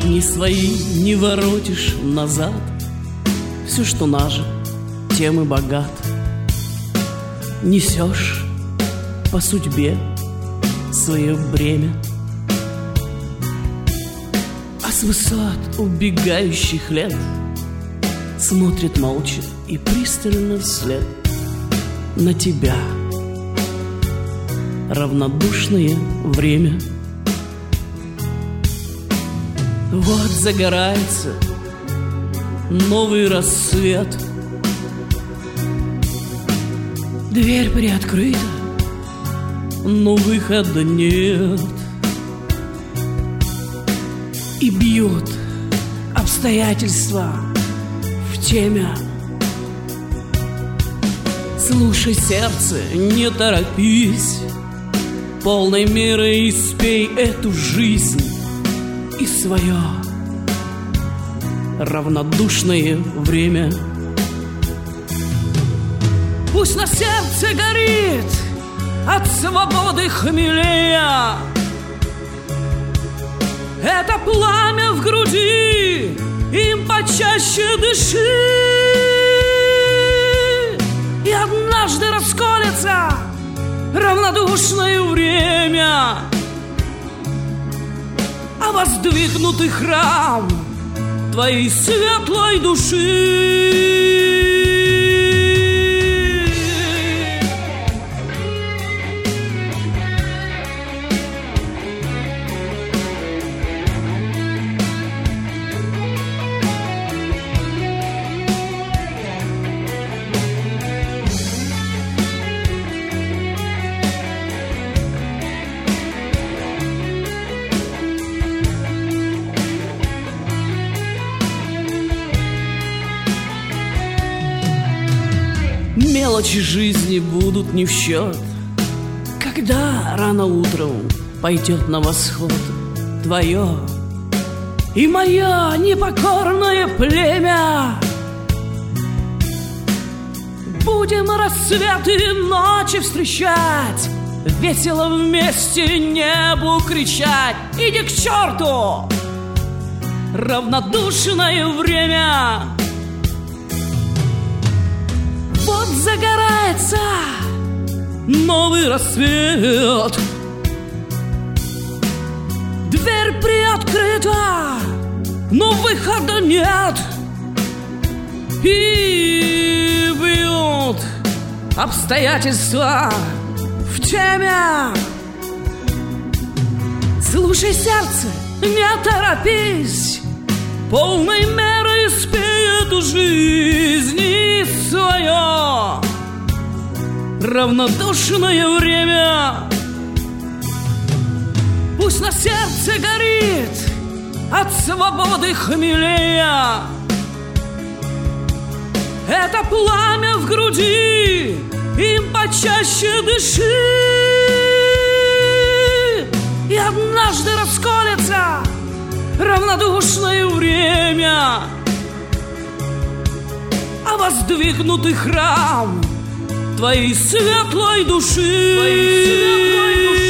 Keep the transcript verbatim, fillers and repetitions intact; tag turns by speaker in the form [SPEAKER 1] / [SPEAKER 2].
[SPEAKER 1] Дни свои не воротишь назад. Все, что нажит, тем и богат. Несешь по судьбе свое бремя, а с высот убегающих лет смотрит молча и пристально вслед на тебя равнодушное время. Вот загорается новый рассвет, дверь приоткрыта, но выхода нет. И бьют обстоятельства в темя. Слушай сердце, не торопись, полной мерой испей эту жизнь и свое равнодушное время. Пусть на сердце горит от свободы хмелея это пламя в груди, им почаще дыши. И однажды расколется равнодушное время, а воздвигнутый храм твоей светлой души. Мелочи жизни будут не в счет, когда рано утром пойдет на восход твое и мое непокорное племя. Будем рассветы и ночи встречать, весело вместе небу кричать. Иди к черту, равнодушное время. Вот загорается новый рассвет, дверь приоткрыта, но выхода нет. И бьют обстоятельства в темя. Слушай сердце, не торопись, полной мерой испей эту жизнь и свое равнодушное время. Пусть на сердце горит от свободы хмелея это пламя в груди, им почаще дыши. И однажды расколется равнодушное время, а воздвигнутый храм твоей светлой души, твоей светлой души.